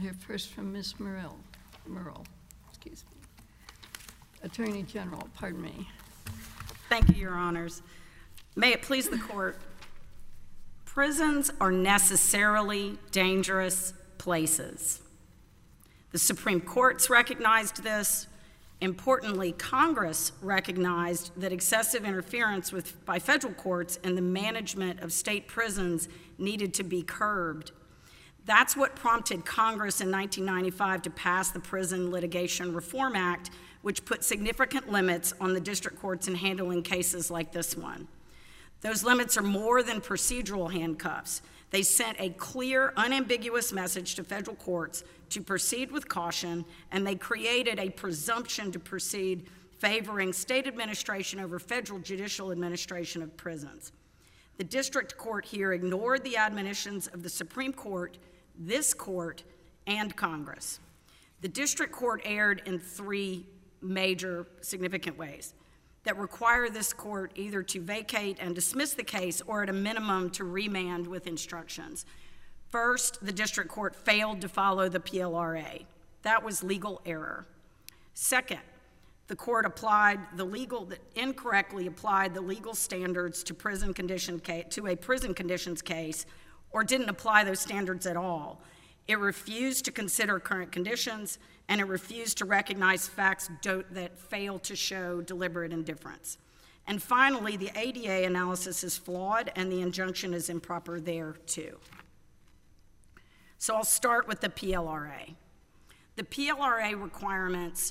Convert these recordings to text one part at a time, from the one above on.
hear first from Ms. Murrell. Excuse me. Attorney General, pardon me. Thank you, Your Honors. May it please the Court, prisons are necessarily dangerous places. The Supreme Court's recognized this. Importantly, Congress recognized that excessive interference by federal courts in the management of state prisons needed to be curbed. That's what prompted Congress in 1995 to pass the Prison Litigation Reform Act, which put significant limits on the district courts in handling cases like this one. Those limits are more than procedural handcuffs. They sent a clear, unambiguous message to federal courts to proceed with caution, and they created a presumption to proceed favoring state administration over federal judicial administration of prisons. The district court here ignored the admonitions of the Supreme Court, this court, and Congress. The district court erred in three major significant ways that require this court either to vacate and dismiss the case or at a minimum to remand with instructions. First, the district court failed to follow the PLRA. That was legal error. Second, the court incorrectly applied the legal standards to a prison conditions case, or didn't apply those standards at all. It refused to consider current conditions, and it refused to recognize facts that fail to show deliberate indifference. And finally, the ADA analysis is flawed, and the injunction is improper there too. So I'll start with the PLRA. The PLRA requirements,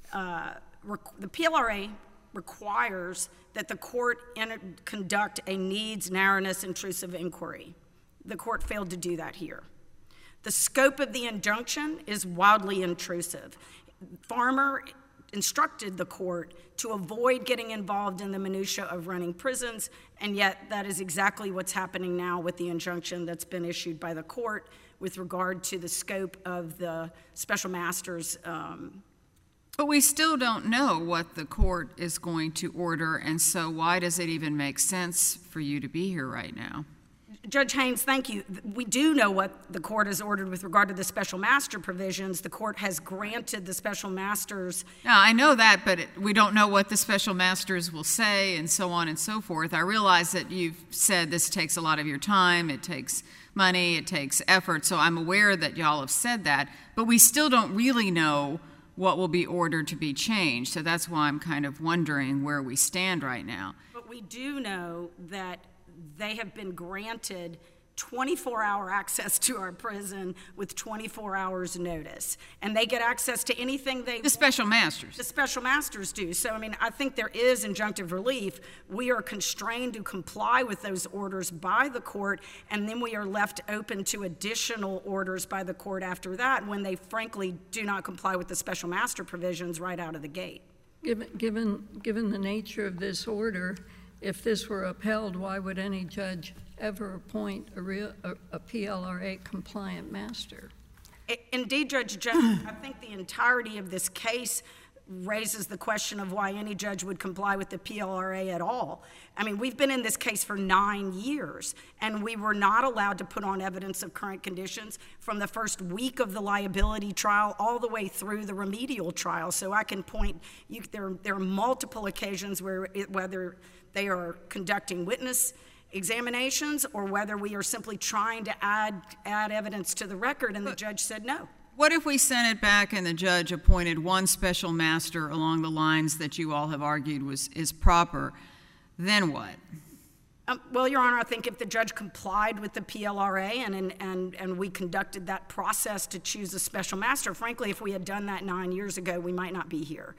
the PLRA requires that the court conduct a needs, narrowness, intrusive inquiry. The court failed to do that here. The scope of the injunction is wildly intrusive. Farmer instructed the court to avoid getting involved in the minutia of running prisons, and yet that is exactly what's happening now with the injunction that's been issued by the court with regard to the scope of the special master's. But we still don't know what the court is going to order, and so why does it even make sense for you to be here right now? Judge Haynes, thank you. We do know what the court has ordered with regard to the special master provisions. The court has granted the special masters. Now, I know that, but we don't know what the special masters will say and so on and so forth. I realize that you've said this takes a lot of your time, it takes money, it takes effort, so I'm aware that y'all have said that, but we still don't really know what will be ordered to be changed, so that's why I'm kind of wondering where we stand right now. But we do know that they have been granted 24-hour access to our prison with 24 hours notice. And they get access to anything they want. The special masters. The special masters do. So, I mean, I think there is injunctive relief. We are constrained to comply with those orders by the court, and then we are left open to additional orders by the court after that when they frankly do not comply with the special master provisions right out of the gate. Given the nature of this order, if this were upheld, why would any judge ever appoint a PLRA compliant master? Indeed, Judge Jones, I think the entirety of this case raises the question of why any judge would comply with the PLRA at all. I mean, we've been in this case for 9 years, and we were not allowed to put on evidence of current conditions from the first week of the liability trial all the way through the remedial trial. So I can point you, there are multiple occasions where whether they are conducting witness examinations or whether we are simply trying to add evidence to the record, and the judge said no. What if we sent it back and the judge appointed one special master along the lines that you all have argued is proper? Then what? Well, Your Honor, I think if the judge complied with the PLRA and we conducted that process to choose a special master, frankly, if we had done that 9 years ago, we might not be here.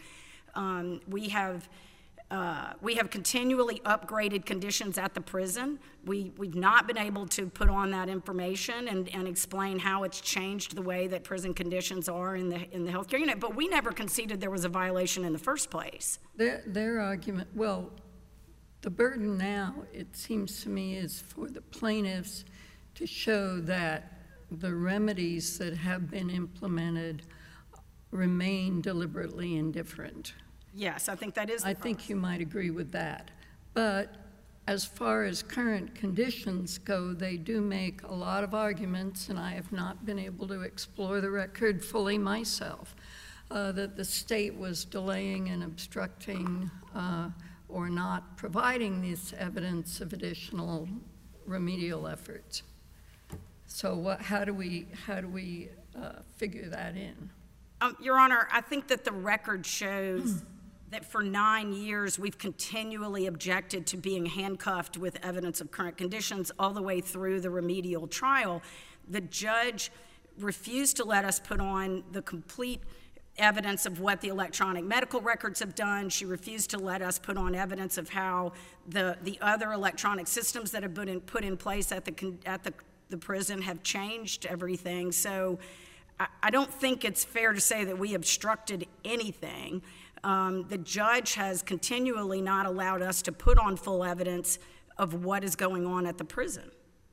We have continually upgraded conditions at the prison. We've not been able to put on that information and explain how it's changed the way that prison conditions are in the healthcare unit, but we never conceded there was a violation in the first place. Their argument, well, the burden now, it seems to me, is for the plaintiffs to show that the remedies that have been implemented remain deliberately indifferent. Yes, I think that is the I think you might agree with that. But as far as current conditions go, they do make a lot of arguments, and I have not been able to explore the record fully myself, that the state was delaying and obstructing or not providing this evidence of additional remedial efforts. So how do we figure that in? Your Honor, I think that the record shows that for 9 years we've continually objected to being handcuffed with evidence of current conditions all the way through the remedial trial. The judge refused to let us put on the complete evidence of what the electronic medical records have done. She refused to let us put on evidence of how the other electronic systems that have been put in place at the prison have changed everything. So I don't think it's fair to say that we obstructed anything. The judge has continually not allowed us to put on full evidence of what is going on at the prison.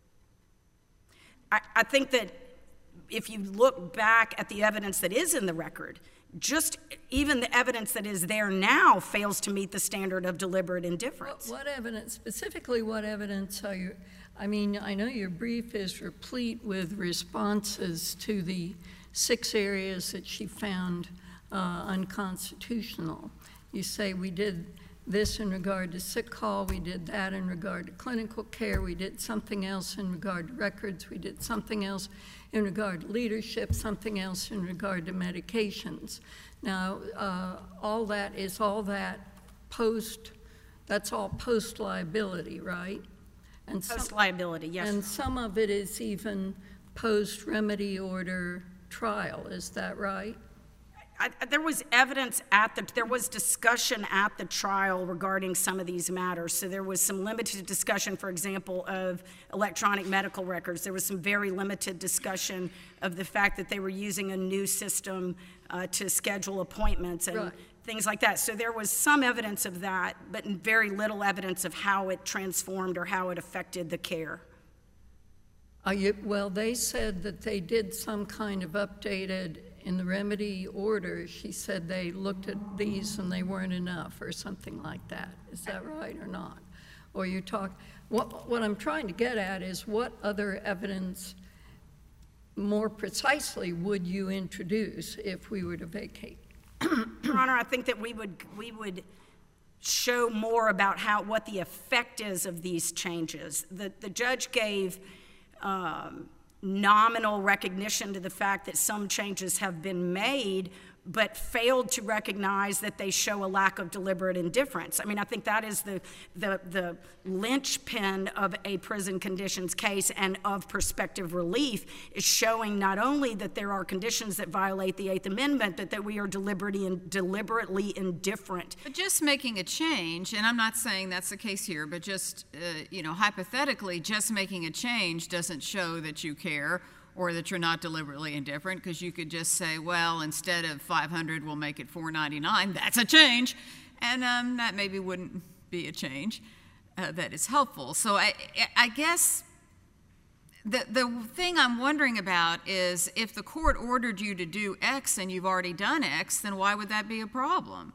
I think that if you look back at the evidence that is in the record, just even the evidence that is there now fails to meet the standard of deliberate indifference. What evidence, specifically what evidence are you, I mean, I know your brief is replete with responses to the 6 areas that she found unconstitutional. You say we did this in regard to sick call, we did that in regard to clinical care, we did something else in regard to records, we did something else in regard to leadership, something else in regard to medications. Now, that's all post liability, right? And Post liability, yes. And some of it is even post remedy order trial, is that right? There was there was discussion at the trial regarding some of these matters. So there was some limited discussion, for example, of electronic medical records. There was some very limited discussion of the fact that they were using a new system to schedule appointments and things like that. So there was some evidence of that, but very little evidence of how it transformed or how it affected the care. Well, they said that they did some kind of updated, in the remedy order, she said they looked at these and they weren't enough or something like that. Is that right or not? Or you talk, what I'm trying to get at is what other evidence more precisely would you introduce if we were to vacate? Your Honor, I think that we would show more about what the effect is of these changes. The judge gave nominal recognition to the fact that some changes have been made, but failed to recognize that they show a lack of deliberate indifference. I mean, I think that is the linchpin of a prison conditions case and of prospective relief, is showing not only that there are conditions that violate the Eighth Amendment, but that we are deliberately indifferent. But just making a change, and I'm not saying that's the case here, but just, hypothetically, just making a change doesn't show that you care or that you're not deliberately indifferent, because you could just say, well, instead of $500, we'll make it $499. That's a change. And that maybe wouldn't be a change that is helpful. So I guess the thing I'm wondering about is if the court ordered you to do X and you've already done X, then why would that be a problem?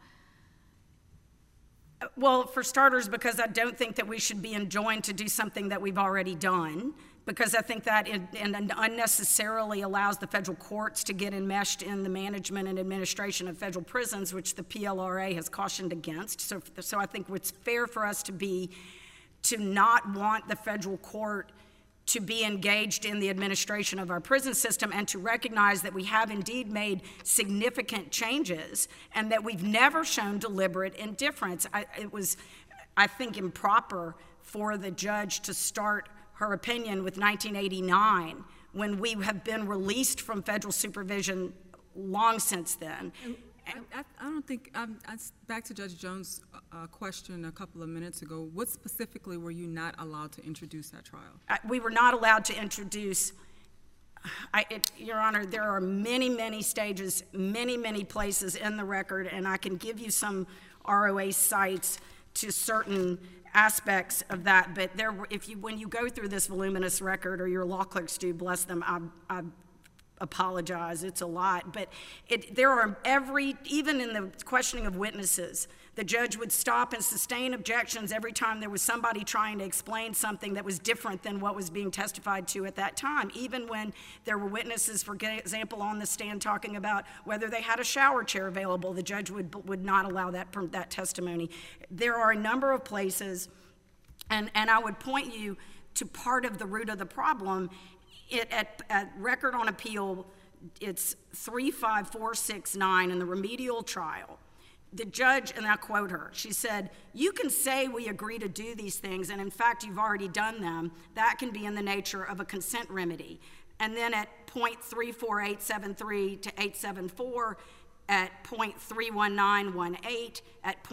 Well, for starters, because I don't think that we should be enjoined to do something that we've already done, because I think that it unnecessarily allows the federal courts to get enmeshed in the management and administration of federal prisons, which the PLRA has cautioned against. So I think what's fair for us to not want the federal court to be engaged in the administration of our prison system, and to recognize that we have indeed made significant changes and that we've never shown deliberate indifference. It was, I think, improper for the judge to start her opinion with 1989 when we have been released from federal supervision long since then. I don't think, back to Judge Jones' question a couple of minutes ago, what specifically were you not allowed to introduce at trial? We were not allowed to introduce, Your Honor, there are many, many stages, many, many places in the record, and I can give you some ROA sites to certain aspects of that, but when you go through this voluminous record, or your law clerks do, bless them, I apologize, it's a lot, but there are even in the questioning of witnesses, The judge would stop and sustain objections every time there was somebody trying to explain something that was different than what was being testified to at that time, even when there were witnesses, for example, on the stand talking about whether they had a shower chair available. The judge would not allow that testimony. There are a number of places, and I would point you to part of the root of the problem. At Record on Appeal, it's 35469 in the remedial trial. The judge, and I quote her, she said, "You can say we agree to do these things, and in fact you've already done them. That can be in the nature of a consent remedy." And then at .34873 to 874, at .31918, at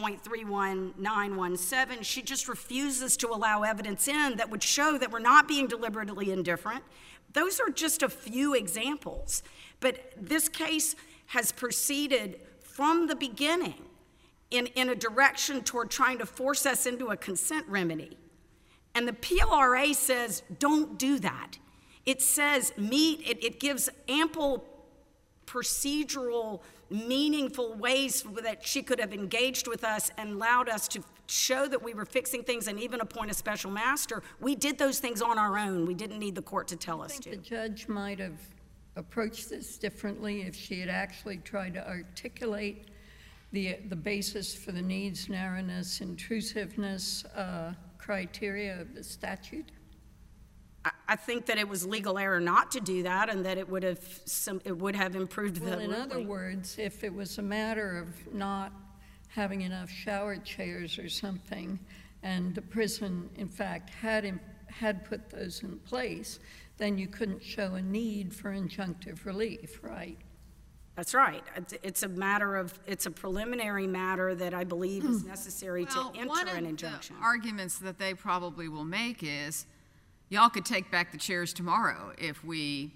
.31917, she just refuses to allow evidence in that would show that we're not being deliberately indifferent. Those are just a few examples. But this case has proceeded from the beginning in a direction toward trying to force us into a consent remedy. And the PLRA says, don't do that. It says, it gives ample procedural, meaningful ways that she could have engaged with us and allowed us to show that we were fixing things and even appoint a special master. We did those things on our own. We didn't need the court to tell us to. I think the judge might have approached this differently if she had actually tried to articulate the basis for the needs, narrowness, intrusiveness criteria of the statute. I think that it was legal error not to do that, and that it would have improved the Well, in ruling. other words, if it was a matter of not having enough shower chairs or something, and the prison, in fact, had put those in place, then you couldn't show a need for injunctive relief, right? That's right. It's a preliminary matter that I believe is necessary to enter an injunction. One of the arguments that they probably will make is, y'all could take back the chairs tomorrow if we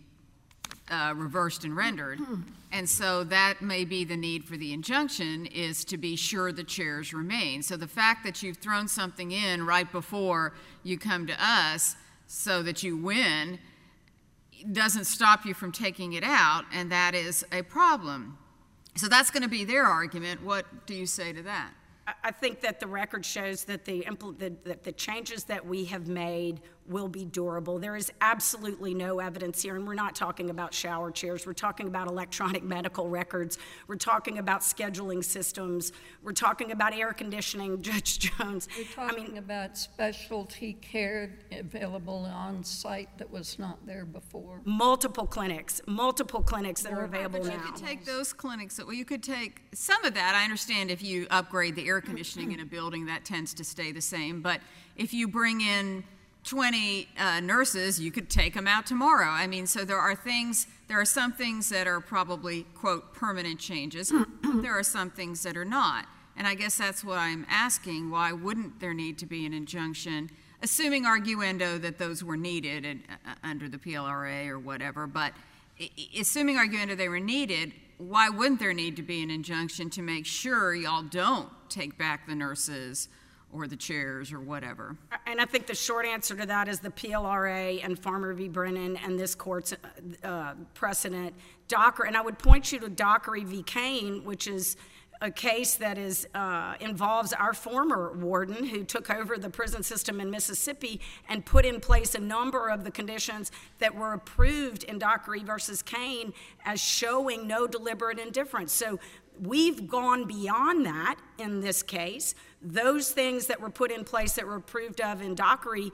reversed and rendered. And so that may be the need for the injunction, is to be sure the chairs remain. So the fact that you've thrown something in right before you come to us so that you win doesn't stop you from taking it out, and that is a problem. So that's going to be their argument. What do you say to that? I think that the record shows that the changes that we have made will be durable. There is absolutely no evidence here, and we're not talking about shower chairs. We're talking about electronic medical records. We're talking about scheduling systems. We're talking about air conditioning, Judge Jones. We're talking about specialty care available on site that was not there before. Multiple clinics that are available But now. you could take those clinics, well, you could take some of that. I understand if you upgrade the air conditioning in a building, that tends to stay the same. But if you bring in 20 nurses, you could take them out tomorrow. I mean, so there are some things that are probably, quote, permanent changes. There are some things that are not. And I guess that's what I'm asking. Why wouldn't there need to be an injunction, assuming arguendo that those were needed under the PLRA or whatever, but assuming arguendo they were needed, why wouldn't there need to be an injunction to make sure y'all don't take back the nurses or the chairs or whatever? And I think the short answer to that is the PLRA and Farmer v. Brennan and this court's precedent. And I would point you to Dockery v. Kane, which is a case that involves our former warden who took over the prison system in Mississippi and put in place a number of the conditions that were approved in Dockery versus Kane as showing no deliberate indifference. So we've gone beyond that in this case. Those things that were put in place that were approved of in Dockery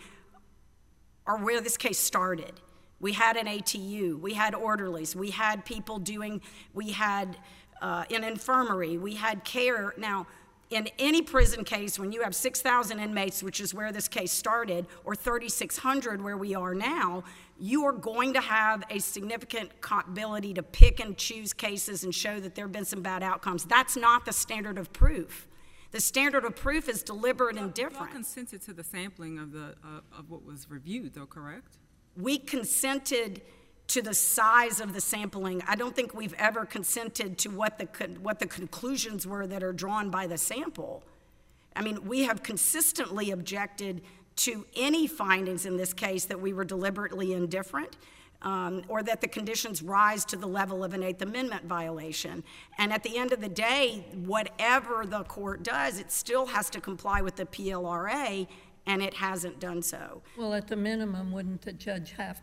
are where this case started. We had an ATU, we had orderlies, we had people we had an infirmary, we had care. Now, in any prison case, when you have 6,000 inmates, which is where this case started, or 3,600 where we are now, you are going to have a significant ability to pick and choose cases and show that there have been some bad outcomes. That's not the standard of proof. The standard of proof is deliberate indifference. You all consented to the sampling of what was reviewed, though, correct? We consented to the size of the sampling. I don't think we've ever consented to what the conclusions were that are drawn by the sample. I mean, we have consistently objected to any findings in this case that we were deliberately indifferent. or that the conditions rise to the level of an Eighth Amendment violation. And at the end of the day, whatever the court does, it still has to comply with the PLRA, and it hasn't done so. Well, at the minimum, wouldn't the judge have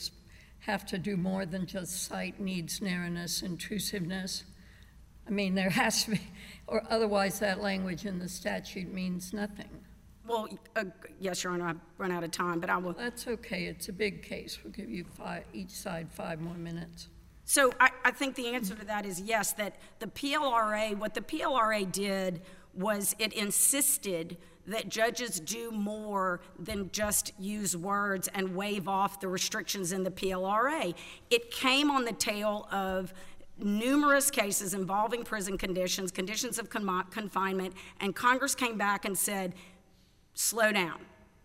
to do more than just cite needs, narrowness, intrusiveness? I mean, there has to be, or otherwise that language in the statute means nothing. Well, yes, Your Honor, I've run out of time, but I will. That's okay. It's a big case. We'll give you each side 5 more minutes. So I think the answer to that is yes, that the PLRA, what the PLRA did was it insisted that judges do more than just use words and wave off the restrictions in the PLRA. It came on the tail of numerous cases involving prison conditions, conditions of confinement, and Congress came back and said, slow down.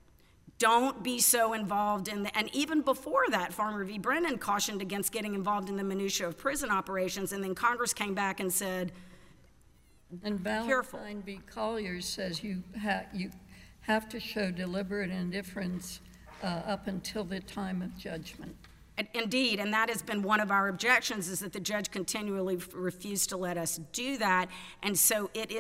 Don't be so involved in the, and even before that, Farmer v. Brennan cautioned against getting involved in the minutia of prison operations, and then Congress came back and said, and careful. Valentine v. Collier says you have to show deliberate indifference up until the time of judgment. Indeed, and that has been one of our objections, is that the judge continually refused to let us do that, and so it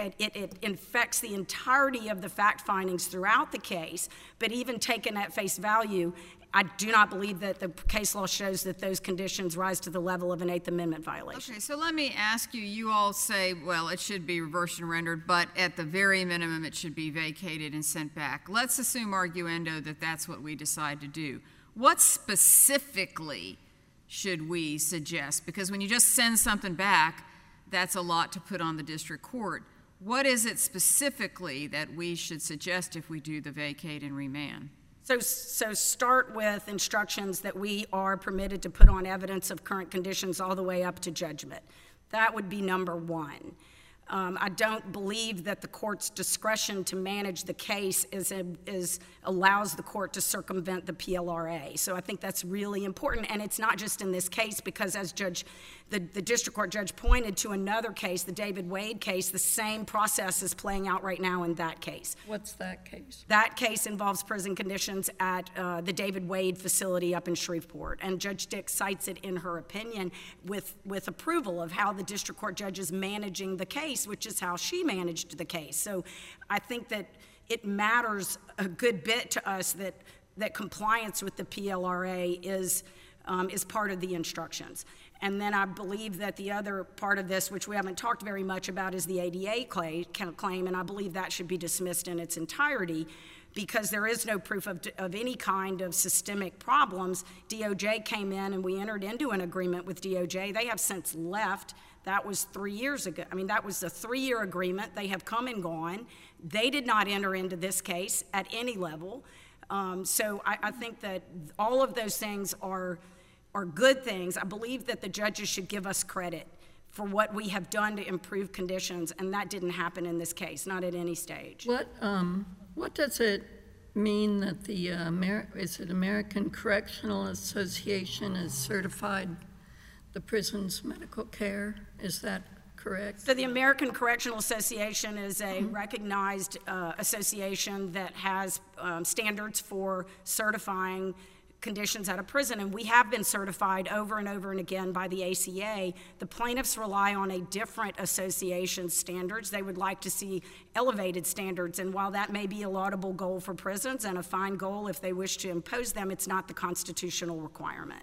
infects the entirety of the fact findings throughout the case, but even taken at face value, I do not believe that the case law shows that those conditions rise to the level of an Eighth Amendment violation. Okay, so let me ask you, you all say, well, it should be reversed and rendered, but at the very minimum it should be vacated and sent back. Let's assume arguendo that that's what we decide to do. What specifically should we suggest? Because when you just send something back, that's a lot to put on the district court. What is it specifically that we should suggest if we do the vacate and remand? So start with instructions that we are permitted to put on evidence of current conditions all the way up to judgment. That would be number one. I don't believe that the court's discretion to manage the case allows the court to circumvent the PLRA. So I think that's really important, and it's not just in this case, because as the district court judge pointed to another case, the David Wade case, the same process is playing out right now in that case. What's that case? That case involves prison conditions at the David Wade facility up in Shreveport, and Judge Dick cites it in her opinion with approval of how the district court judge is managing the case, which is how she managed the case. So I think that it matters a good bit to us that compliance with the PLRA is part of the instructions. And then I believe that the other part of this, which we haven't talked very much about, is the ADA claim, and I believe that should be dismissed in its entirety because there is no proof of any kind of systemic problems. DOJ came in and we entered into an agreement with DOJ. They have since left. That was 3 years ago. I mean, that was a 3-year agreement. They have come and gone. They did not enter into this case at any level. So I think that all of those things are good things. I believe that the judges should give us credit for what we have done to improve conditions, and that didn't happen in this case, not at any stage. What does it mean that the American Correctional Association has certified the prison's medical care? Is that correct? So the American Correctional Association is a recognized association that has standards for certifying conditions at a prison, and we have been certified over and over and again by the ACA. The plaintiffs rely on a different association's standards. They would like to see elevated standards, and while that may be a laudable goal for prisons and a fine goal if they wish to impose them, it's not the constitutional requirement.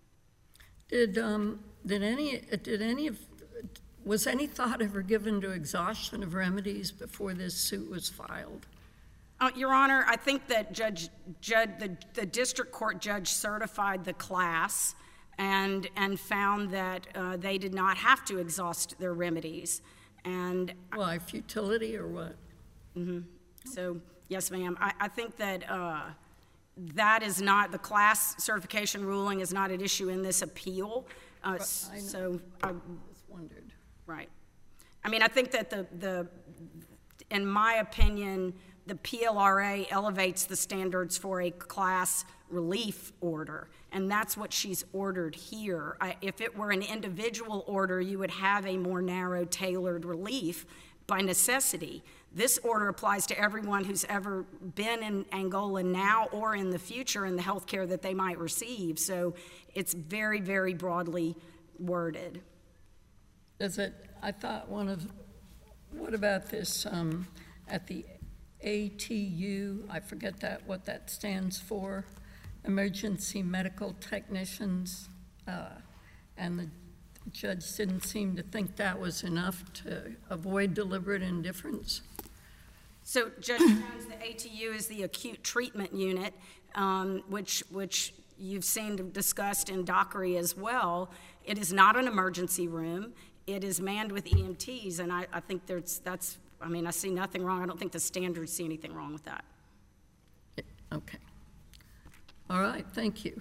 Was any thought ever given to exhaustion of remedies before this suit was filed? Your Honor, I think that the district court judge certified the class and found that they did not have to exhaust their remedies. And why, futility or what? Mm-hmm. So, yes, ma'am. I think that that is not, the class certification ruling is not at issue in this appeal. So I just wondered. Right. I mean, I think that in my opinion, the PLRA elevates the standards for a class relief order, and that's what she's ordered here. If it were an individual order, you would have a more narrow, tailored relief by necessity. This order applies to everyone who's ever been in Angola now or in the future in the health care that they might receive. So it's very, very broadly worded. Does it, I thought what about this, at the ATU, I forget what that stands for, Emergency Medical Technicians, and the judge didn't seem to think that was enough to avoid deliberate indifference. So, Judge Jones, the ATU is the Acute Treatment Unit, which you've seen discussed in Dockery as well. It is not an emergency room. It is manned with EMTs, and I think I see nothing wrong. I don't think the standards see anything wrong with that. Okay. All right, thank you.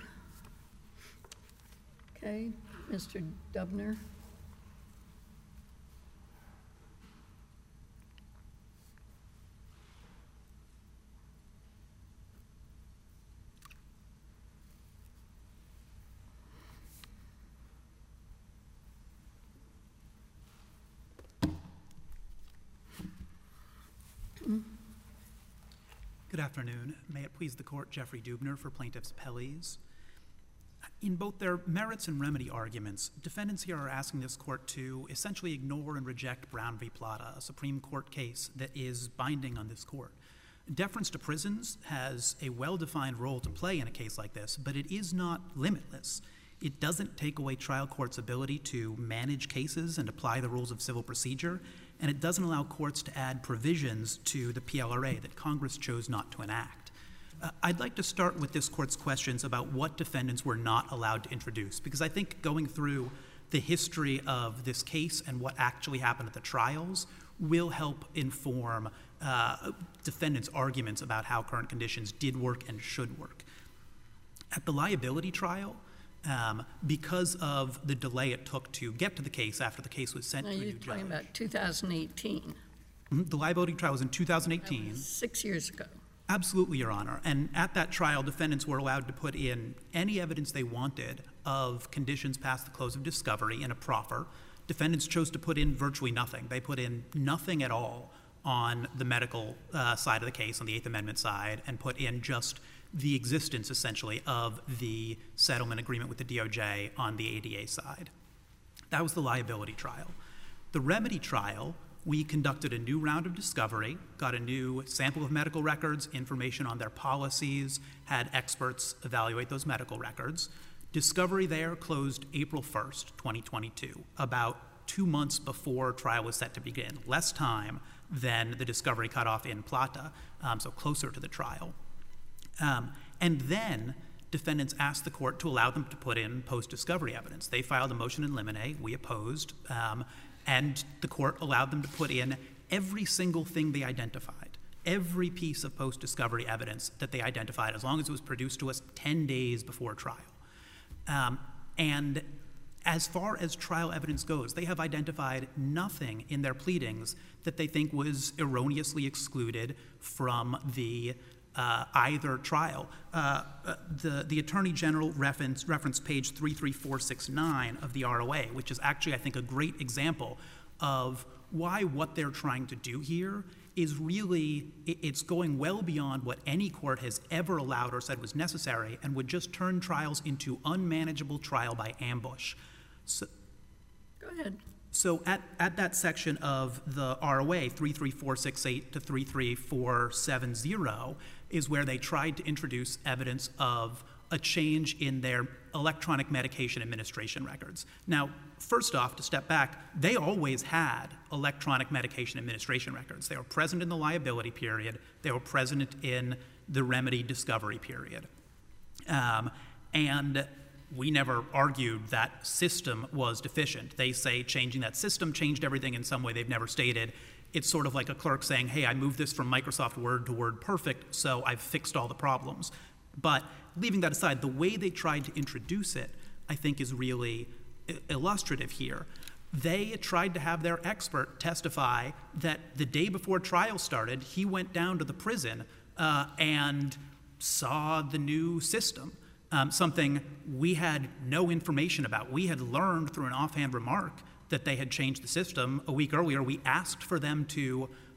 Okay, Mr. Dubner. Good afternoon. May it please the court, Jeffrey Dubner for plaintiffs' appellees. In both their merits and remedy arguments, defendants here are asking this court to essentially ignore and reject Brown v. Plata, a Supreme Court case that is binding on this court. Deference to prisons has a well-defined role to play in a case like this, but it is not limitless. It doesn't take away trial courts' ability to manage cases and apply the rules of civil procedure, and it doesn't allow courts to add provisions to the PLRA that Congress chose not to enact. I'd like to start with this court's questions about what defendants were not allowed to introduce, because I think going through the history of this case and what actually happened at the trials will help inform defendants' arguments about how current conditions did work and should work. At the liability trial, because of the delay it took to get to the case after the case was sent to a new judge. You're talking about 2018. The liability trial was in 2018. That was 6 years ago. Absolutely, Your Honor. And at that trial, defendants were allowed to put in any evidence they wanted of conditions past the close of discovery in a proffer. Defendants chose to put in virtually nothing. They put in nothing at all on the medical side of the case, on the Eighth Amendment side, and put in just the existence, essentially, of the settlement agreement with the DOJ on the ADA side. That was the liability trial. The remedy trial, we conducted a new round of discovery, got a new sample of medical records, information on their policies, had experts evaluate those medical records. Discovery there closed April 1st, 2022, about 2 months before trial was set to begin, less time than the discovery cutoff in Plata, so closer to the trial. And then defendants asked the court to allow them to put in post-discovery evidence. They filed a motion in limine, we opposed, and the court allowed them to put in every single thing they identified, every piece of post-discovery evidence that they identified, as long as it was produced to us 10 days before trial. And as far as trial evidence goes, they have identified nothing in their pleadings that they think was erroneously excluded from the either trial. The Attorney General referenced page 33469 of the ROA, which is actually, I think, a great example of why what they're trying to do here is really, it's going well beyond what any court has ever allowed or said was necessary, and would just turn trials into unmanageable trial by ambush. So, Go ahead. So at that section of the ROA, 33468 to 33470, is where they tried to introduce evidence of a change in their electronic medication administration records. Now, first off, to step back, they always had electronic medication administration records. They were present in the liability period. They were present in the remedy discovery period. And we never argued that system was deficient. They say changing that system changed everything in some way they've never stated. It's sort of like a clerk saying, hey, I moved this from Microsoft Word to WordPerfect, so I've fixed all the problems. But leaving that aside, the way they tried to introduce it, I think, is really illustrative here. They tried to have their expert testify that the day before trial started, he went down to the prison and saw the new system. Something we had no information about. We had learned through an offhand remark that they had changed the system a week earlier. We asked for them to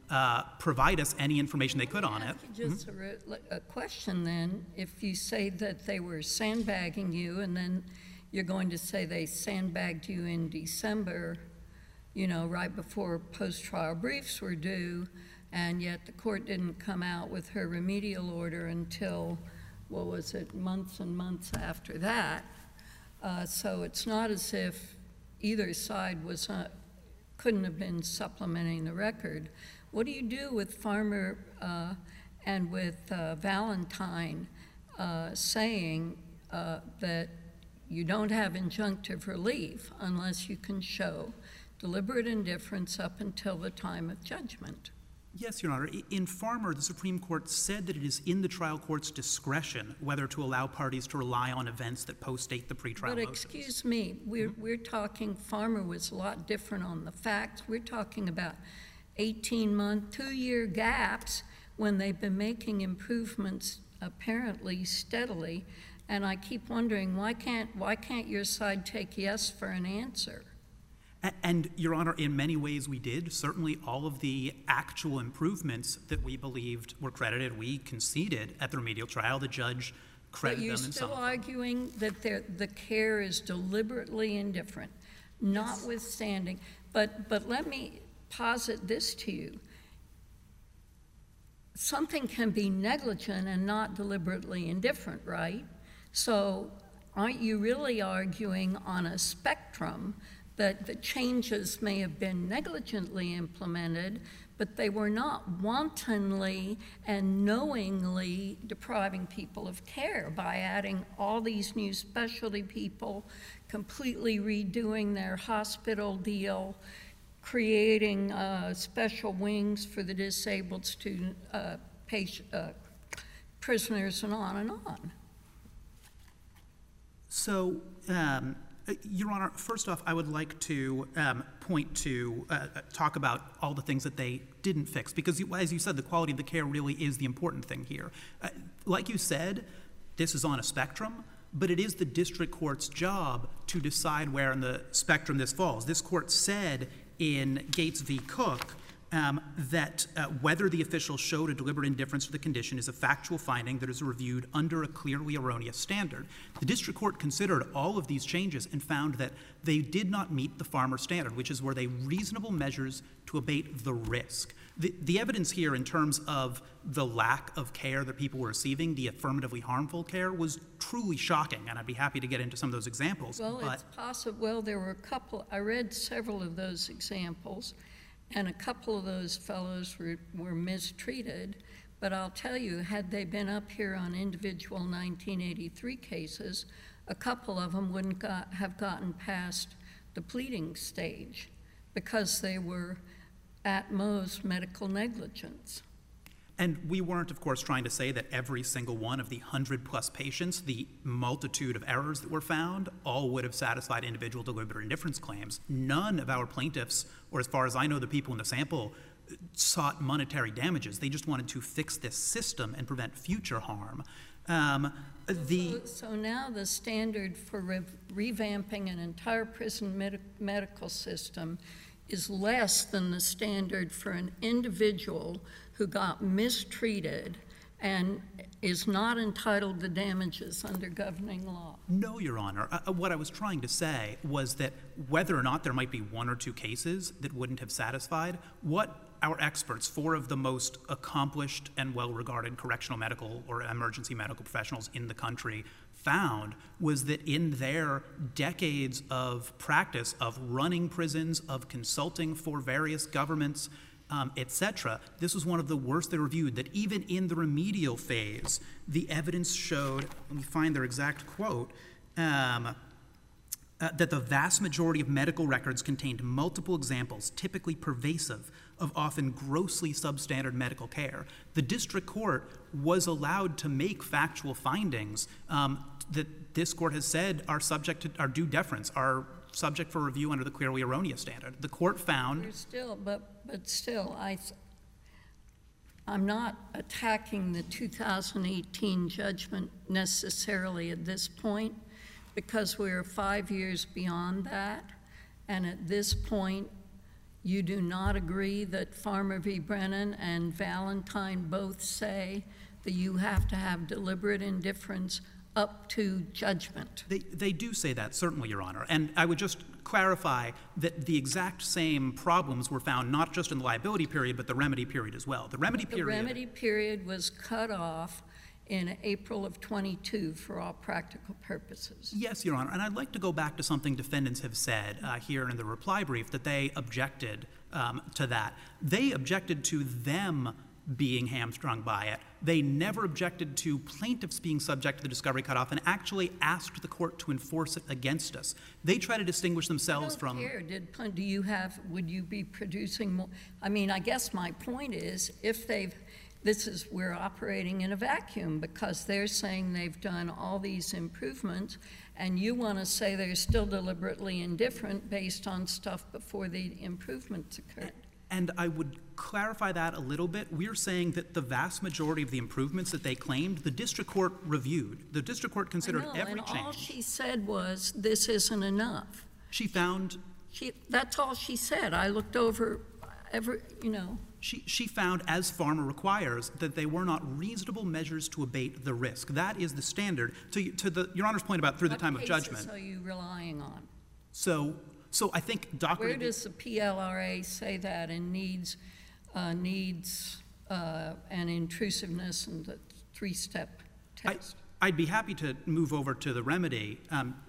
provide us any information they could on it. Just a question then. If you say that they were sandbagging you, and then you're going to say they sandbagged you in December, you know, right before post-trial briefs were due, and yet the court didn't come out with her remedial order until, what was it, months and months after that. So it's not as if either side couldn't have been supplementing the record. What do you do with Farmer and with Valentine saying that you don't have injunctive relief unless you can show deliberate indifference up until the time of judgment? Yes, Your Honor. In Farmer, the Supreme Court said that it is in the trial court's discretion whether to allow parties to rely on events that post-date the pretrial motions. But excuse me, we're talking, Farmer was a lot different on the facts. We're talking about 18-month, 2-year gaps when they've been making improvements apparently steadily. And I keep wondering, why can't your side take yes for an answer? And, Your Honor, in many ways we did. Certainly all of the actual improvements that we believed were credited, we conceded at the remedial trial. The judge credited them in some. But you're still arguing that the care is deliberately indifferent, notwithstanding. But let me posit this to you. Something can be negligent and not deliberately indifferent, right? So aren't you really arguing on a spectrum that the changes may have been negligently implemented, but they were not wantonly and knowingly depriving people of care by adding all these new specialty people, completely redoing their hospital deal, creating special wings for the disabled student, prisoners, and on and on? So, Your Honor, first off, I would like to talk about all the things that they didn't fix, because as you said, the quality of the care really is the important thing here. Like you said, this is on a spectrum, but it is the district court's job to decide where in the spectrum this falls. This court said in Gates v. Cook that whether the official showed a deliberate indifference to the condition is a factual finding that is reviewed under a clearly erroneous standard. The district court considered all of these changes and found that they did not meet the Farmer standard, which is were they reasonable measures to abate the risk. The evidence here in terms of the lack of care that people were receiving, the affirmatively harmful care, was truly shocking, and I'd be happy to get into some of those examples. Well, it's possible. Well, there were a couple. I read several of those examples, and a couple of those fellows were mistreated. But I'll tell you, had they been up here on individual 1983 cases, a couple of them wouldn't have gotten past the pleading stage because they were, at most, medical negligence. And we weren't, of course, trying to say that every single one of the 100-plus patients, the multitude of errors that were found, all would have satisfied individual deliberate indifference claims. None of our plaintiffs, or as far as I know, the people in the sample, sought monetary damages. They just wanted to fix this system and prevent future harm. So now the standard for revamping an entire prison medical system is less than the standard for an individual who got mistreated and is not entitled to damages under governing law. No, Your Honor. What I was trying to say was that whether or not there might be one or two cases that wouldn't have satisfied, what our experts, 4 of the most accomplished and well-regarded correctional medical or emergency medical professionals in the country, found was that in their decades of practice of running prisons, of consulting for various governments, etc., this was one of the worst they reviewed, that even in the remedial phase, the evidence showed, let me find their exact quote, that the vast majority of medical records contained multiple examples, typically pervasive, of often grossly substandard medical care. The district court was allowed to make factual findings that this court has said are subject to, are due deference, are subject for review under the clearly erroneous standard. The court found... But still, I'm not attacking the 2018 judgment necessarily at this point, because we're 5 years beyond that, and at this point, you do not agree that Farmer v. Brennan and Valentine both say that you have to have deliberate indifference up to judgment? They do say that, certainly, Your Honor. And I would just clarify that the exact same problems were found not just in the liability period, but the remedy period as well. The remedy period was cut off in April of 22 for all practical purposes. Yes, Your Honor. And I'd like to go back to something defendants have said here in the reply brief, that they objected to that. They objected to them being hamstrung by it. They never objected to plaintiffs being subject to the discovery cutoff and actually asked the court to enforce it against us. They try to distinguish themselves from... I don't care. Would you be producing more? I mean, I guess my point is, we're operating in a vacuum because they're saying they've done all these improvements, and you want to say they're still deliberately indifferent based on stuff before the improvements occurred. And I would clarify that a little bit. We're saying that the vast majority of the improvements that they claimed, the district court reviewed. The district court considered every change. And all she said was, this isn't enough. She found... That's all she said. I looked over She found, as Farmer requires, that they were not reasonable measures to abate the risk. That is the standard. To Your Honor's point about through the time of judgment. What cases are you relying on? So I think Doherty... Where does the PLRA say that in needs and intrusiveness and the three-step test? I'd be happy to move over to the remedy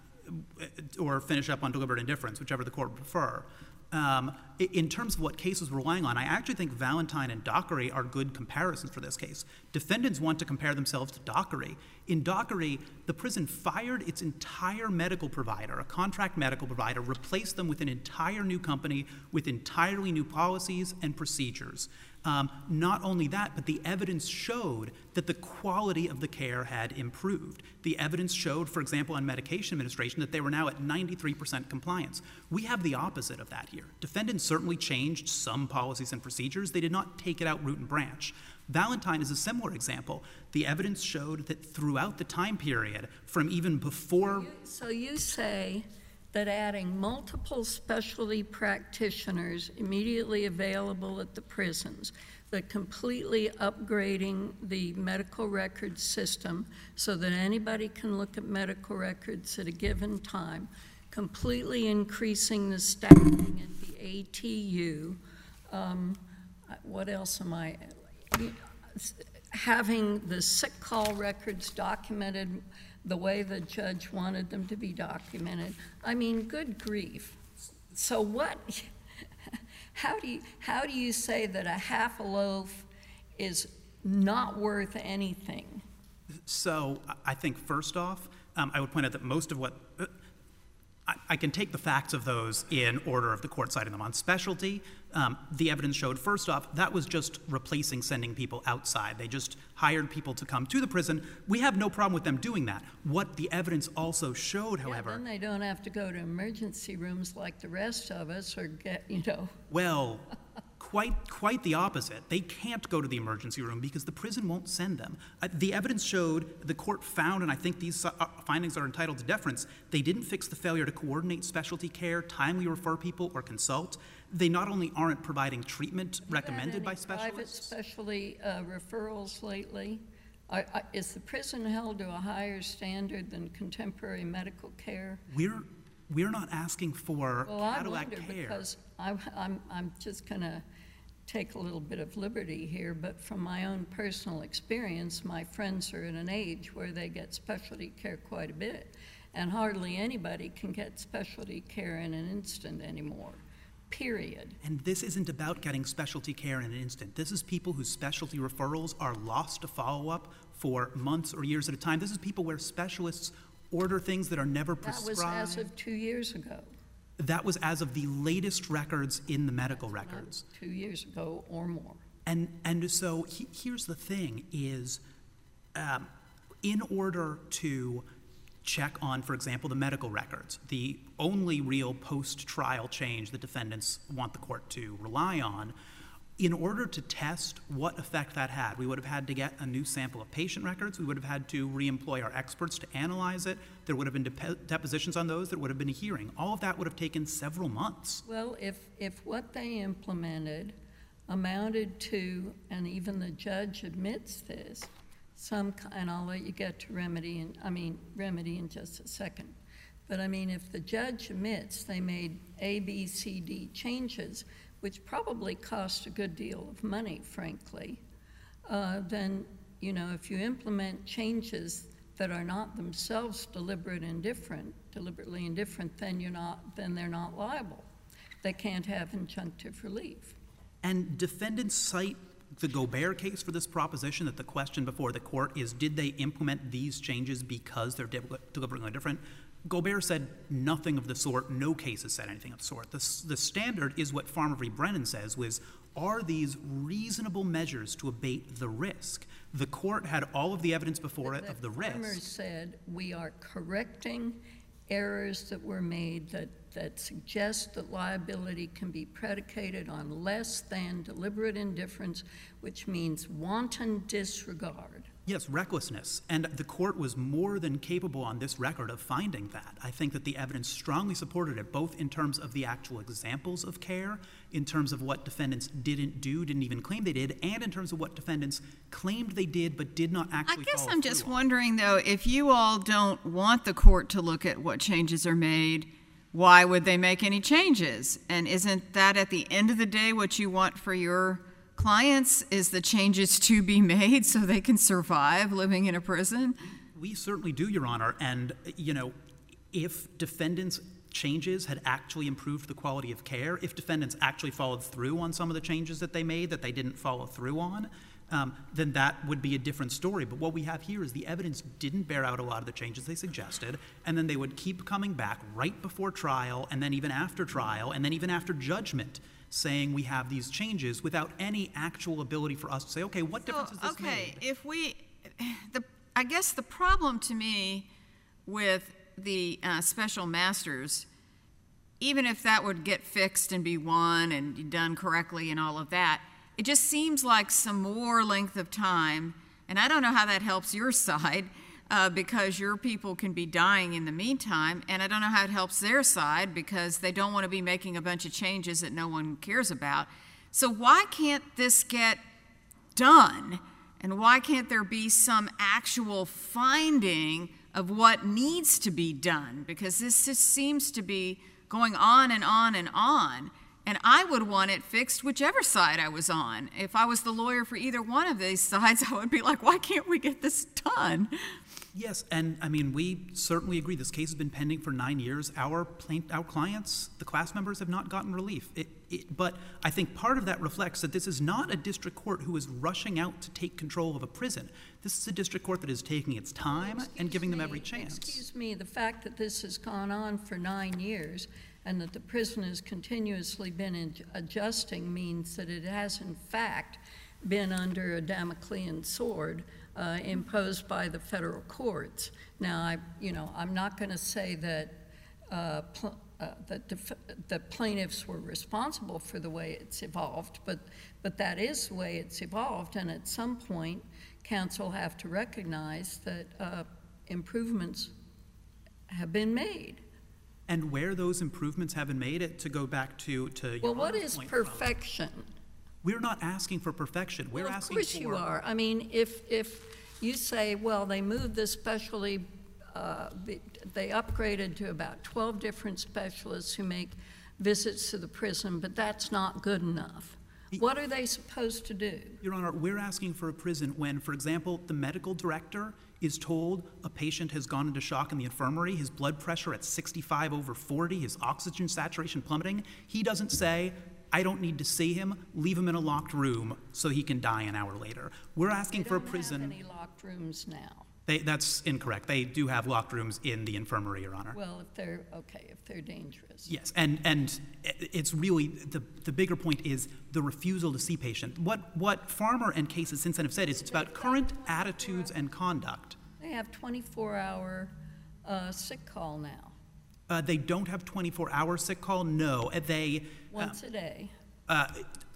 or finish up on deliberate indifference, whichever the court would prefer. In terms of what cases we're relying on, I actually think Valentine and Dockery are good comparisons for this case. Defendants want to compare themselves to Dockery. In Dockery, the prison fired its entire medical provider, a contract medical provider, replaced them with an entire new company with entirely new policies and procedures. Not only that, but the evidence showed that the quality of the care had improved. The evidence showed, for example, on medication administration, that they were now at 93% compliance. We have the opposite of that here. Defendants certainly changed some policies and procedures. They did not take it out root and branch. Valentine is a similar example. The evidence showed that throughout the time period, from even before... So you say that adding multiple specialty practitioners immediately available at the prisons, that completely upgrading the medical records system so that anybody can look at medical records at a given time, completely increasing the staffing at the ATU, what else am I... having the sick call records documented the way the judge wanted them to be documented. I mean, good grief. So what, how do you say that a half a loaf is not worth anything? So I think first off, I would point out that most of what, I can take the facts of those in order of the court citing them. On specialty, the evidence showed, first off, that was just replacing sending people outside. They just hired people to come to the prison. We have no problem with them doing that. What the evidence also showed, however... then they don't have to go to emergency rooms like the rest of us or get, Well, quite the opposite. They can't go to the emergency room because the prison won't send them. The evidence showed, the court found, and I think these findings are entitled to deference, they didn't fix the failure to coordinate specialty care, timely refer people, or consult. They not only aren't providing treatment recommended by specialists... private specialty referrals lately? Is the prison held to a higher standard than contemporary medical care? We're not asking for Cadillac care. Because I'm just going to take a little bit of liberty here, but from my own personal experience, my friends are at an age where they get specialty care quite a bit, and hardly anybody can get specialty care in an instant anymore, period. And this isn't about getting specialty care in an instant. This is people whose specialty referrals are lost to follow-up for months or years at a time. This is people where specialists order things that are never prescribed. That was as of 2 years ago. That was as of the latest records in the medical records. 2 years ago or more. And so here's the thing is, in order to check on, for example, the medical records, the only real post-trial change the defendants want the court to rely on, In order to test what effect that had, we would have had to get a new sample of patient records. We would have had to re-employ our experts to analyze it. There would have been depositions on those. There would have been a hearing. All of that would have taken several months. Well, if what they implemented amounted to, and even the judge admits this, and I'll let you get to remedy in just a second. But I mean, if the judge admits they made A, B, C, D changes, which probably cost a good deal of money, frankly, then, you know, if you implement changes that are not themselves deliberately indifferent, then they're not liable. They can't have injunctive relief. And defendants cite the Gobert case for this proposition that the question before the court is, did they implement these changes because they're deliberately indifferent? Gobert said nothing of the sort. No case has said anything of the sort. The standard is what Farmer v. Brennan says, was, are these reasonable measures to abate the risk? The court had all of the evidence before it of the risk. Farmer said, we are correcting errors that were made that suggest that liability can be predicated on less than deliberate indifference, which means wanton disregard. Yes, recklessness. And the court was more than capable on this record of finding that. I think that the evidence strongly supported it, both in terms of the actual examples of care, in terms of what defendants didn't do, didn't even claim they did, and in terms of what defendants claimed they did but did not actually follow through on. I'm just wondering, though, if you all don't want the court to look at what changes are made, why would they make any changes? And isn't that, at the end of the day, what you want for your clients, is the changes to be made so they can survive living in a prison? We certainly do, Your Honor. And, you know, if defendants' changes had actually improved the quality of care, if defendants actually followed through on some of the changes that they made that they didn't follow through on, then that would be a different story. But what we have here is the evidence didn't bear out a lot of the changes they suggested, and then they would keep coming back right before trial, and then even after trial, and then even after judgment, saying we have these changes without any actual ability for us to say, okay, what difference has this made? I guess the problem to me with the special masters, even if that would get fixed and be won and done correctly and all of that, it just seems like some more length of time, and I don't know how that helps your side, because your people can be dying in the meantime, and I don't know how it helps their side because they don't want to be making a bunch of changes that no one cares about. So why can't this get done? And why can't there be some actual finding of what needs to be done? Because this just seems to be going on and on and on. And I would want it fixed whichever side I was on. If I was the lawyer for either one of these sides, I would be like, why can't we get this done? Yes, and I mean, we certainly agree. This case has been pending for 9 years. Our clients, the class members, have not gotten relief. But I think part of that reflects that this is not a district court who is rushing out to take control of a prison. This is a district court that is taking its time and giving them every chance. Excuse me, the fact that this has gone on for 9 years and that the prison has continuously been adjusting means that it has, in fact, been under a Damoclean sword imposed by the federal courts. Now, I'm not going to say that the plaintiffs were responsible for the way it's evolved, but that is the way it's evolved, and at some point, counsel have to recognize that improvements have been made. And where those improvements have been made, to go back to your Well, what Honor's is point, perfection? We're not asking for perfection. We're asking for... Of course you are. I mean, if you say, well, they moved this specialty, they upgraded to about 12 different specialists who make visits to the prison, but that's not good enough. What are they supposed to do? Your Honor, we're asking for a prison when, for example, the medical director is told a patient has gone into shock in the infirmary, his blood pressure at 65/40, his oxygen saturation plummeting. He doesn't say, I don't need to see him, leave him in a locked room so he can die an hour later. We're asking for a prison... They don't have any locked rooms now. That's incorrect. They do have locked rooms in the infirmary, Your Honor. Well, if they're dangerous. Yes, and it's really, the bigger point is the refusal to see patient. What Farmer and cases since then have said is it's about current attitudes and conduct. They have 24-hour sick call now. They don't have 24-hour sick call, no. They Once a day.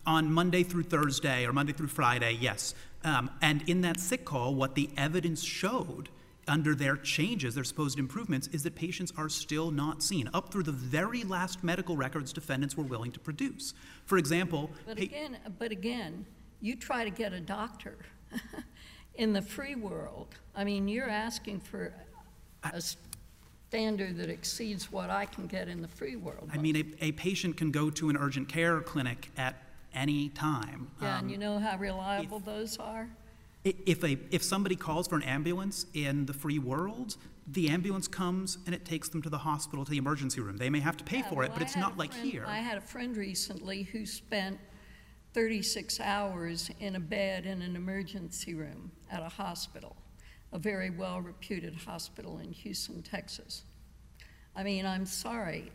On Monday through Thursday or Monday through Friday, yes. And in that sick call, what the evidence showed under their changes, their supposed improvements, is that patients are still not seen, up through the very last medical records defendants were willing to produce. For example... But again, you try to get a doctor in the free world. I mean, you're asking for a standard that exceeds what I can get in the free world. I mean, a patient can go to an urgent care clinic at any time. Yeah, and you know how reliable those are? If somebody calls for an ambulance in the free world, the ambulance comes and it takes them to the hospital, to the emergency room. They may have to pay for it, but it's not like here. I had a friend recently who spent 36 hours in a bed in an emergency room at a hospital, a very well-reputed hospital in Houston, Texas. I mean, I'm sorry,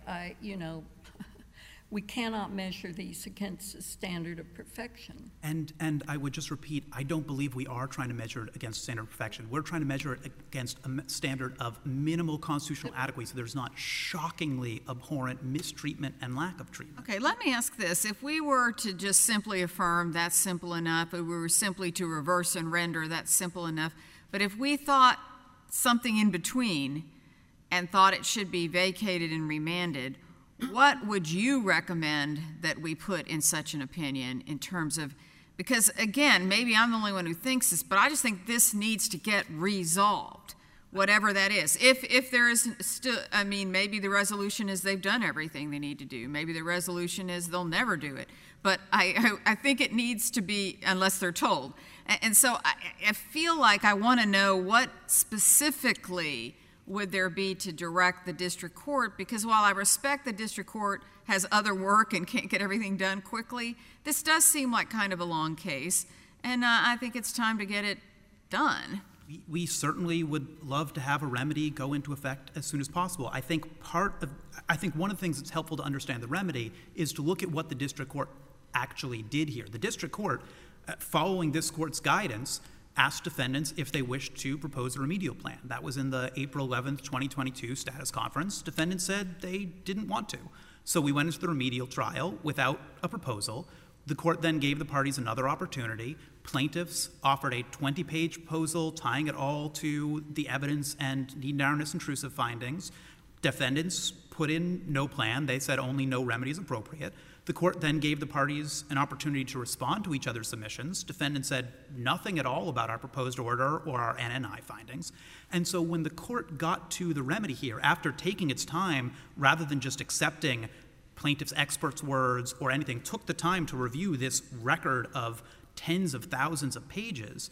we cannot measure these against the standard of perfection. And I would just repeat, I don't believe we are trying to measure it against standard of perfection. We're trying to measure it against a standard of minimal constitutional adequacy so there's not shockingly abhorrent mistreatment and lack of treatment. Okay, let me ask this. If we were to just simply affirm that's simple enough, if we were simply to reverse and render that's simple enough, but if we thought something in between and thought it should be vacated and remanded, what would you recommend that we put in such an opinion in terms of, because again, maybe I'm the only one who thinks this, but I just think this needs to get resolved, whatever that is. If there is still, I mean, maybe the resolution is they've done everything they need to do. Maybe the resolution is they'll never do it. But I think it needs to be, unless they're told. And so I feel like I want to know what specifically would there be to direct the district court, because while I respect the district court has other work and can't get everything done quickly, this does seem like kind of a long case, and I think it's time to get it done. We certainly would love to have a remedy go into effect as soon as possible. I think one of the things that's helpful to understand the remedy is to look at what the district court actually did here. The district court, following this court's guidance, asked defendants if they wished to propose a remedial plan. That was in the April 11th, 2022 status conference. Defendants said they didn't want to. So we went into the remedial trial without a proposal. The court then gave the parties another opportunity. Plaintiffs offered a 20-page proposal tying it all to the evidence and need narrowness intrusive findings. Defendants put in no plan. They said only no remedy is appropriate. The court then gave the parties an opportunity to respond to each other's submissions. Defendants said nothing at all about our proposed order or our NNI findings. And so when the court got to the remedy here, after taking its time, rather than just accepting plaintiffs' experts' words or anything, took the time to review this record of tens of thousands of pages,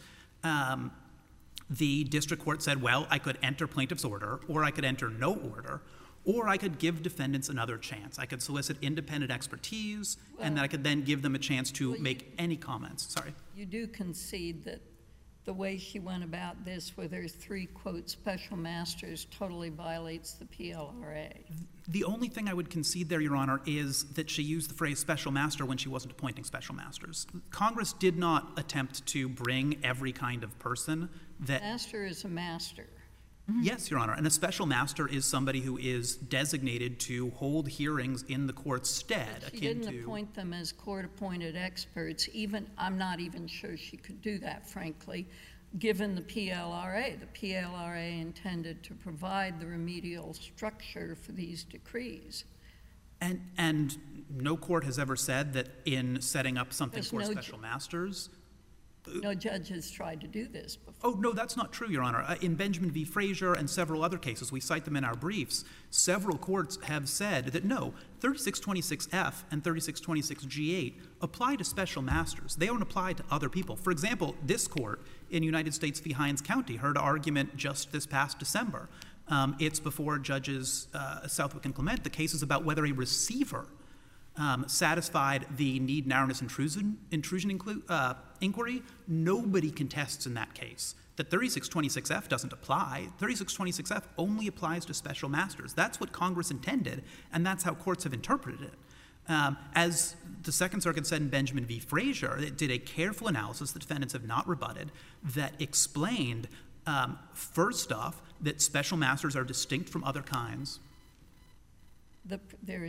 the district court said, well, I could enter plaintiff's order, or I could enter no order, or I could give defendants another chance. I could solicit independent expertise, and then I could then give them a chance to make any comments. Sorry. You do concede that the way she went about this with her three, quote, special masters totally violates the PLRA. The only thing I would concede there, Your Honor, is that she used the phrase special master when she wasn't appointing special masters. Congress did not attempt to bring every kind of person that... Master is a master. Yes, Your Honor, and a special master is somebody who is designated to hold hearings in the court's stead. But she didn't appoint them as court-appointed experts. I'm not even sure she could do that, frankly, given the PLRA. The PLRA intended to provide the remedial structure for these decrees. And no court has ever said that in setting up something for special masters... No judge has tried to do this before. Oh, no, that's not true, Your Honor. In Benjamin v. Frazier and several other cases, we cite them in our briefs, several courts have said that no, 3626F and 3626G8 apply to special masters. They don't apply to other people. For example, this court in United States v. Hines County heard an argument just this past December. It's before Judges Southwick and Clement. The case is about whether a receiver satisfied the need narrowness intrusion inquiry. Nobody contests in that case that 3626F doesn't apply. 3626F only applies to special masters. That's what Congress intended, and that's how courts have interpreted it. As the Second Circuit said in Benjamin v. Frazier, it did a careful analysis the defendants have not rebutted that explained, first off, that special masters are distinct from other kinds. There is a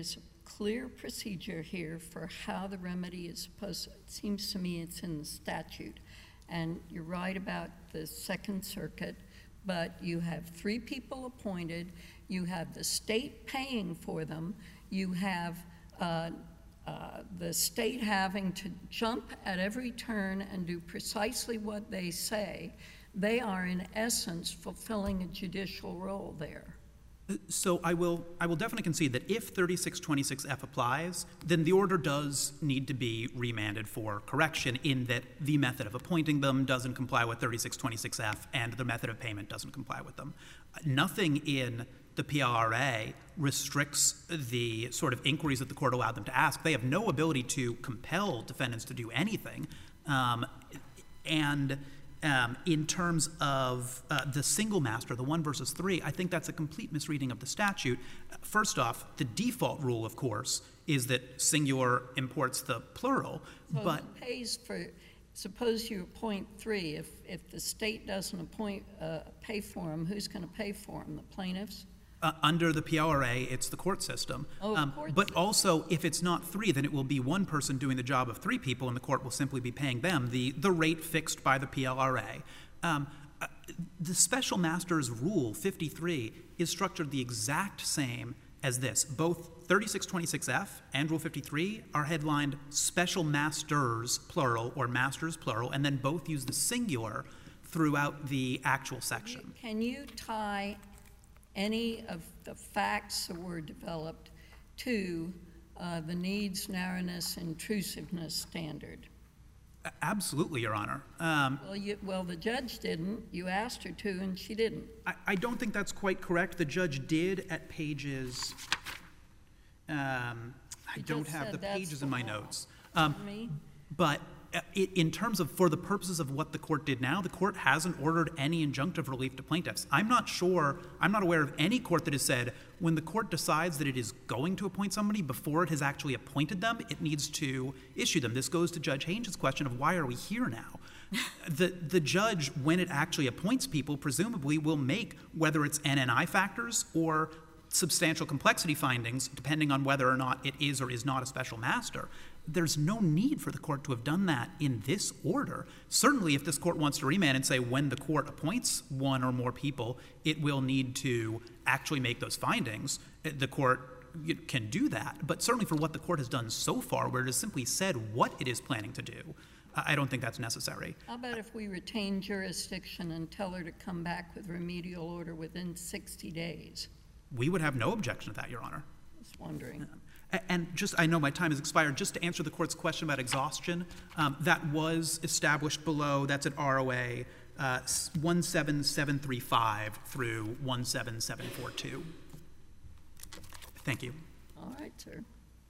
clear procedure here for how the remedy is supposed to, it seems to me it's in the statute. And you're right about the Second Circuit, but you have 3 people appointed, you have the state paying for them, you have the state having to jump at every turn and do precisely what they say. They are, in essence, fulfilling a judicial role there. So I will definitely concede that if 3626F applies, then the order does need to be remanded for correction in that the method of appointing them doesn't comply with 3626F and the method of payment doesn't comply with them. Nothing in the PLRA restricts the sort of inquiries that the court allowed them to ask. They have no ability to compel defendants to do anything. In terms of the single master, the 1 versus 3, I think that's a complete misreading of the statute. First off, the default rule, of course, is that singular imports the plural. So but who pays for, suppose you appoint 3, if the state doesn't pay for them, who's going to pay for them? The plaintiffs? Under the PLRA, it's the court system. But also, if it's not 3, then it will be 1 person doing the job of 3 people, and the court will simply be paying them the rate fixed by the PLRA. The special master's rule, 53, is structured the exact same as this. Both 3626F and Rule 53 are headlined special masters, plural, or masters, plural, and then both use the singular throughout the actual section. Can you tie any of the facts that were developed to the needs, narrowness, intrusiveness standard? Absolutely, Your Honor. Well, the judge didn't. You asked her to, and she didn't. I don't think that's quite correct. The judge did at pages. I don't have the pages in my notes. But in terms of, for the purposes of what the court did now, the court hasn't ordered any injunctive relief to plaintiffs. I'm not aware of any court that has said when the court decides that it is going to appoint somebody before it has actually appointed them, it needs to issue them. This goes to Judge Haynes' question of why are we here now? The judge, when it actually appoints people, presumably will make, whether it's NNI factors or substantial complexity findings, depending on whether or not it is or is not a special master. There's no need for the court to have done that in this order. Certainly, if this court wants to remand and say when the court appoints 1 or more people, it will need to actually make those findings. The court can do that. But certainly for what the court has done so far, where it has simply said what it is planning to do, I don't think that's necessary. How about if we retain jurisdiction and tell her to come back with remedial order within 60 days? We would have no objection to that, Your Honor. Just wondering. And I know my time has expired, just to answer the court's question about exhaustion, that was established below, that's at ROA 17735 through 17742. Thank you. All right, sir.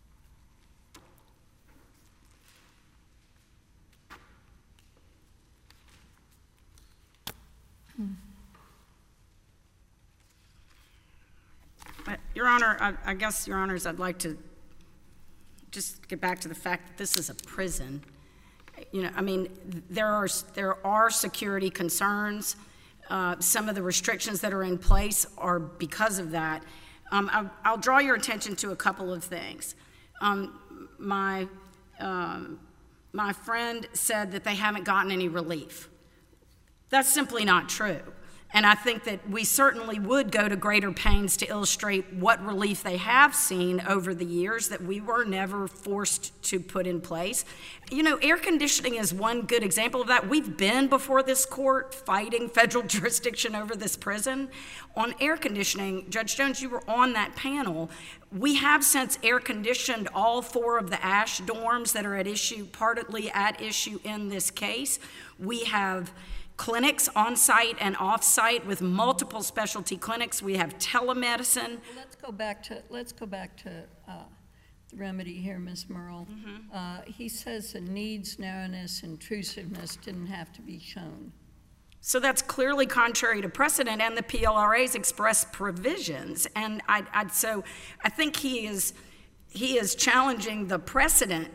Your Honor, I guess, Your Honors, I'd like to just get back to the fact that this is a prison. You know, I mean, there are security concerns. Some of the restrictions that are in place are because of that. I'll draw your attention to a couple of things. My friend said that they haven't gotten any relief. That's simply not true. And I think that we certainly would go to greater pains to illustrate what relief they have seen over the years that we were never forced to put in place. You know, air conditioning is one good example of that. We've been before this court fighting federal jurisdiction over this prison. On air conditioning, Judge Jones, you were on that panel. We have since air conditioned all 4 of the ASH dorms that are at issue, partly at issue in this case. We have clinics on-site and off-site with multiple specialty clinics. We have telemedicine. Well, let's go back to the remedy here, Ms. Merle. Mm-hmm. He says the needs, narrowness, intrusiveness didn't have to be shown. So that's clearly contrary to precedent and the PLRA's express provisions. And so I think he is challenging the precedent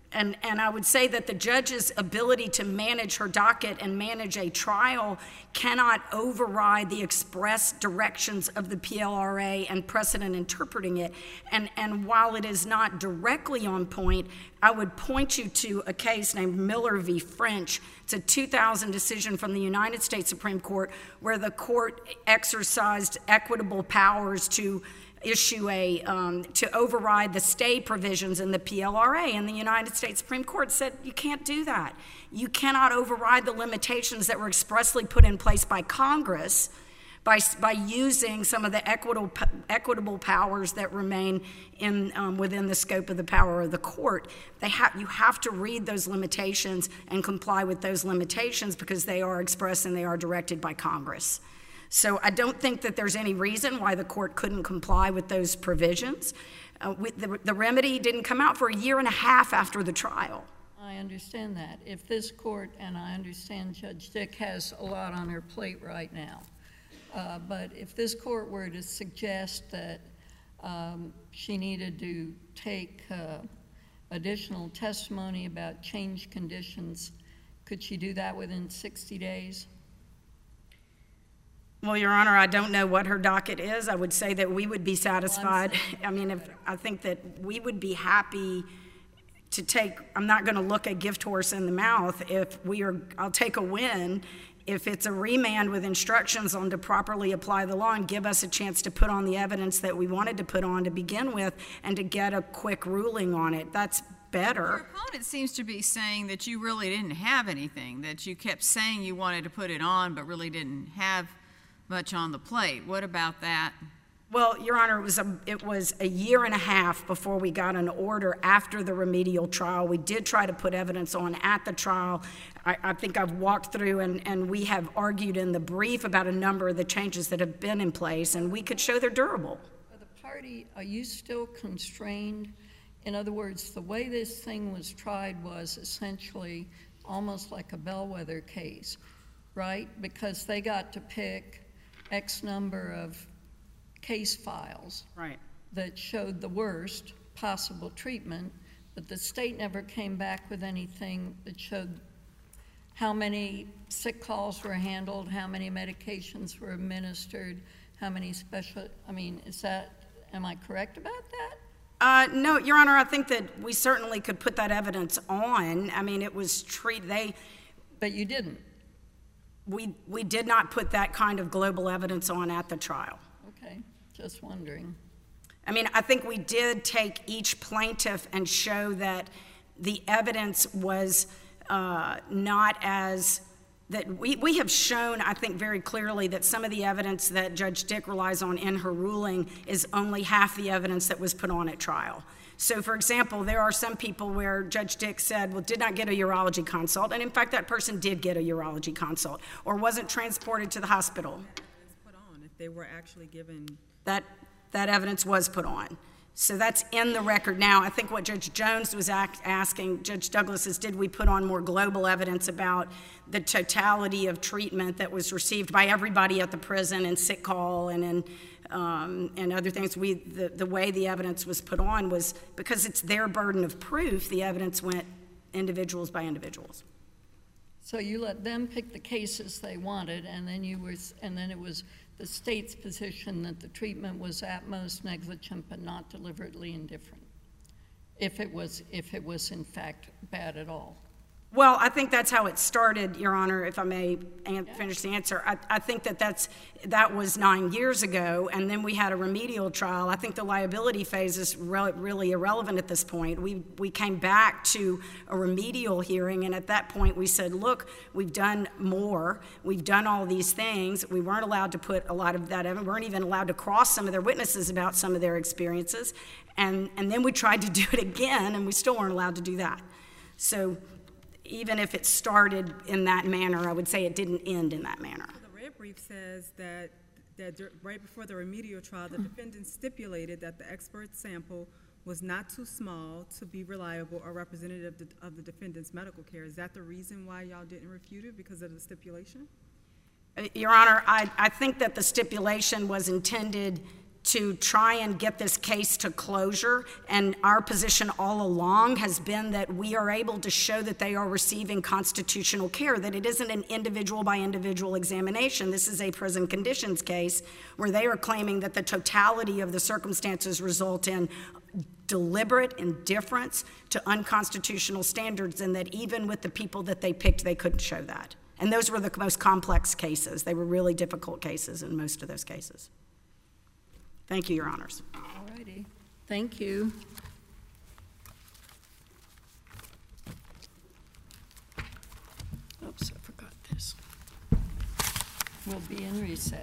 And I would say that the judge's ability to manage her docket and manage a trial cannot override the express directions of the PLRA and precedent interpreting it. And while it is not directly on point, I would point you to a case named Miller v. French. It's a 2000 decision from the United States Supreme Court where the court exercised equitable powers to issue to override the stay provisions in the PLRA, and the United States Supreme Court said you can't do that. You cannot override the limitations that were expressly put in place by Congress by using some of the equitable powers that remain within the scope of the power of the court. You have to read those limitations and comply with those limitations because they are expressed and they are directed by Congress. So I don't think that there's any reason why the court couldn't comply with those provisions. The remedy didn't come out for a year and a half after the trial. I understand that. If this court, and I understand Judge Dick has a lot on her plate right now, but if this court were to suggest that she needed to take additional testimony about changed conditions, could she do that within 60 days? Well, Your Honor, I don't know what her docket is. I would say that we would be satisfied. I think that we would be happy to take, I'm not going to look a gift horse in the mouth I'll take a win if it's a remand with instructions on to properly apply the law and give us a chance to put on the evidence that we wanted to put on to begin with and to get a quick ruling on it. That's better. Your opponent seems to be saying that you really didn't have anything, that you kept saying you wanted to put it on but really didn't have much on the plate. What about that? Well, Your Honor, it was a year and a half before we got an order after the remedial trial. We did try to put evidence on at the trial. I think I've walked through and we have argued in the brief about a number of the changes that have been in place, and we could show they're durable. For the party, are you still constrained? In other words, the way this thing was tried was essentially almost like a bellwether case, right? Because they got to pick X number of case files that showed the worst possible treatment, but the state never came back with anything that showed how many sick calls were handled, how many medications were administered, how many am I correct about that? No, Your Honor, I think that we certainly could put that evidence on. It was treated, But you didn't. We did not put that kind of global evidence on at the trial. Okay, just wondering. I think we did take each plaintiff and show that the evidence was not as, that we have shown, I think, very clearly that some of the evidence that Judge Dick relies on in her ruling is only half the evidence that was put on at trial. So, for example, there are some people where Judge Dick said, well, did not get a urology consult, and in fact, that person did get a urology consult, or wasn't transported to the hospital. Put on if they were actually given. That evidence was put on. So that's in the record now. I think what Judge Jones was asking Judge Douglas is, did we put on more global evidence about the totality of treatment that was received by everybody at the prison and sick call and other things? The way the evidence was put on was, because it's their burden of proof, the evidence went individuals by individuals. So you let them pick the cases they wanted, and then it was the state's position that the treatment was at most negligent but not deliberately indifferent, if it was in fact bad at all. Well, I think that's how it started, Your Honor, if I may finish the answer. I think that was 9 years ago, and then we had a remedial trial. I think the liability phase is really irrelevant at this point. We came back to a remedial hearing, and at that point we said, look, we've done more. We've done all these things. We weren't allowed to put a lot of that evidence. We weren't even allowed to cross some of their witnesses about some of their experiences. And then we tried to do it again, and we still weren't allowed to do that. So even if it started in that manner, I would say it didn't end in that manner. The red brief says that right before the remedial trial, the defendant stipulated that the expert sample was not too small to be reliable or representative of the defendant's medical care. Is that the reason why y'all didn't refute it, because of the stipulation? Your Honor, I think that the stipulation was intended to try and get this case to closure, and our position all along has been that we are able to show that they are receiving constitutional care, that it isn't an individual by individual examination. This is a prison conditions case where they are claiming that the totality of the circumstances result in deliberate indifference to unconstitutional standards, and that even with the people that they picked, they couldn't show that. And those were the most complex cases. They were really difficult cases in most of those cases. Thank you, Your Honors. All righty. Thank you. Oops, I forgot this. We'll be in recess.